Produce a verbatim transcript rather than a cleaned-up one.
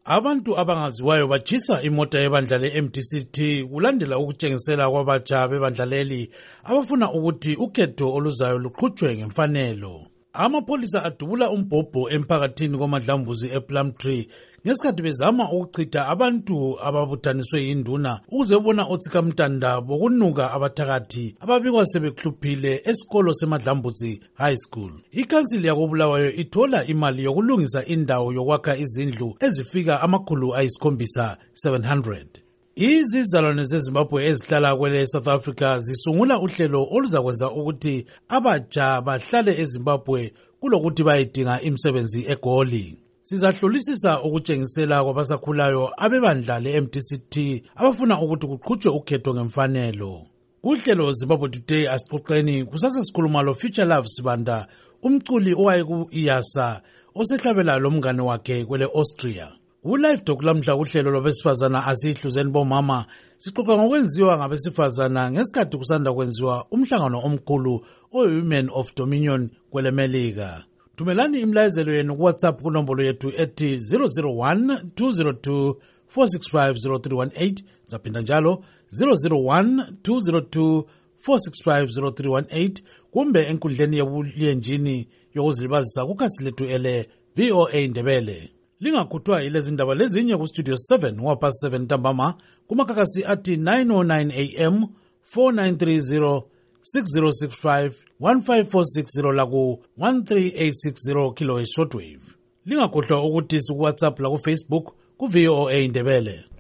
Abantu abangaziwayo bajisa imota yebandla le-M D C T kulandela ukutshengisela kwabatsha bebandlaleli abafuna ukuthi ukhetho oluzayo luqhutshwe ngemfanelo. Amapholisa adubula umbhobho emphakathini koMadlambuzi ePlumtree ngesikhathi bezama ukuchitha abantu ababuthaniswe yinduna ukuze bona otsikamtanda bokunuka abathakathi ababikwa sebekluphile esikolo seMadlambuzi High School. Ikhansili yakoBulawayo ithola imali yokulungisa indawo yokwakha izindlu ezifika amakhulu ayisikhombisa seven hundred. Izizalwane zeZimbabwe ezihlala kwele South Africa zisungula uhlelo oluzakwenza ukuthi abatsha bahlale eZimbabwe kulokuthi bayidinga imisebenzi eGoli. Sizahlolisisa ukutshengisela kwabasakhulayo abebandla le-M D C T abafuna ukuthi kuqhutshwe ukhetho ngemfanelo. Kuhlelo Zimbabwe Today asixoxeni kusasesikhuluma lo Future Love Sibanda, umculi owaye ku-IASA osehlabela lo mngane wakhe kwele Austria. Ulive Talk lamhla kuhlelo lwabesifazana asihluzeni bomama sixoxa ngokwenziwa ngabesifazana ngesikhathi kusanda kwenziwa umhlangano omkhulu o-Women of Dominion kwele Melika. Thumelani imlayezelo yenu ku WhatsApp kunombolo yethu ethi zero zero one two zero two four six five zero three one eight, zaphinda njalo zero zero one two zero two four six five zero three one eight, kumbe enkundleni yebulenjini yokuzilibazisa kukhasi lethu ele V O A Ndebele. Lingakhuthwa yilezi ndaba lezinye ku Studio seven wapast seven ntambama kumakakasi athi nine oh nine A M, four nine three zero, six zero six five, one five four six zero laku one three eight six zero kilo shortwave. Lingakhohlwa ukuthi siku WhatsApp la ku Facebook ku V O A Ndebele.